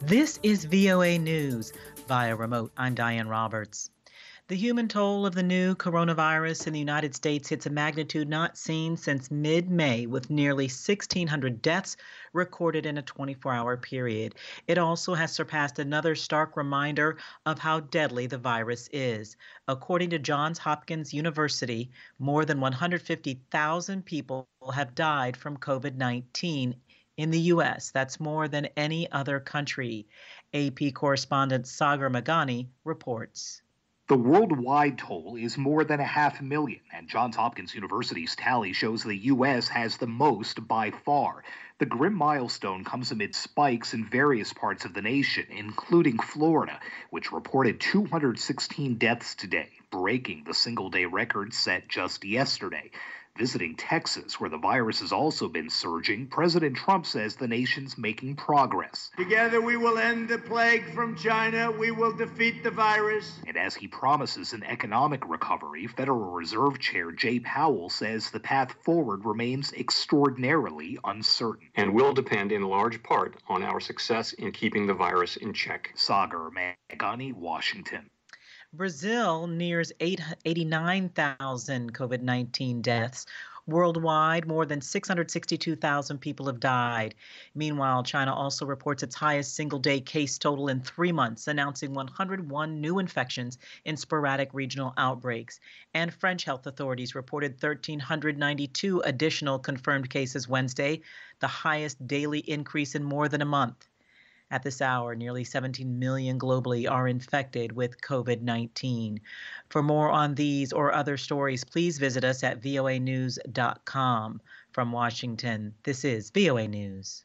This is VOA News via remote. I'm Diane Roberts. The human toll of the new coronavirus in the United States hits a magnitude not seen since mid-May, with nearly 1,600 deaths recorded in a 24-hour period. It also has surpassed another stark reminder of how deadly the virus is. According to Johns Hopkins University, more than 150,000 people have died from COVID-19 in the U.S. That's more than any other country. AP correspondent Sagar Magani reports. The worldwide toll is more than 500,000, and Johns Hopkins University's tally shows the U.S. has the most by far. The grim milestone comes amid spikes in various parts of the nation, including Florida, which reported 216 deaths today, breaking the single-day record set just yesterday. Visiting Texas, where the virus has also been surging, President Trump says the nation's making progress. Together we will end the plague from China. We will defeat the virus. And as he promises an economic recovery, Federal Reserve Chair Jay Powell says the path forward remains extraordinarily uncertain. And will depend in large part on our success in keeping the virus in check. Sagar Magani, Washington. Brazil nears 89,000 COVID-19 deaths. Worldwide, more than 662,000 people have died. Meanwhile, China also reports its highest single-day case total in 3 months, announcing 101 new infections in sporadic regional outbreaks. And French health authorities reported 1,392 additional confirmed cases Wednesday, the highest daily increase in more than a month. At this hour, nearly 17 million globally are infected with COVID-19. For more on these or other stories, please visit us at voanews.com. From Washington, this is VOA News.